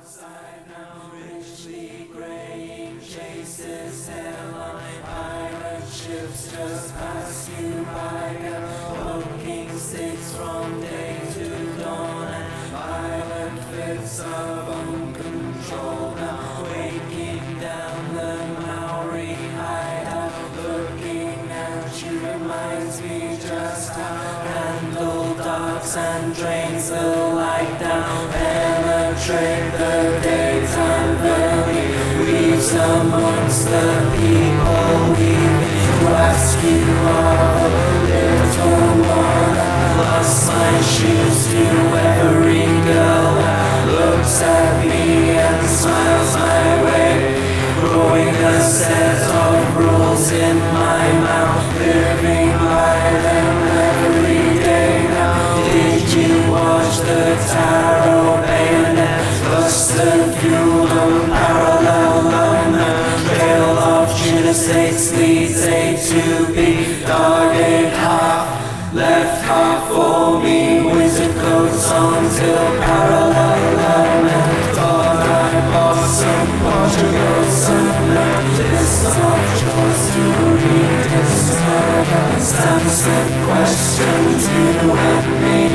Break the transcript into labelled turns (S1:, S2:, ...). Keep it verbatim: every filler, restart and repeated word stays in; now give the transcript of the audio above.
S1: outside now, richly graying, chases hairline, pirate ships just pass you by, poking six from day to dawn, and violent fits of uncontrol now, waking down the Maori hideout, looking at you reminds me just how handle darks and drains the light down, penetrate the daytime valley, weaves amongst the people, weaving to ask you of a little more. I lost my shoes to every girl that looks at me and smiles my way, growing a set of rules in my mouth, living by them every day now. Did you watch the tarot bayonet bust the fuel on parallel on the trail of Judas six leads A to B, guarded half, left half for me, wizard coats on till parallel element, thought I bought some Portugal sunlight, list of chores to read, his stamps and questions you and me.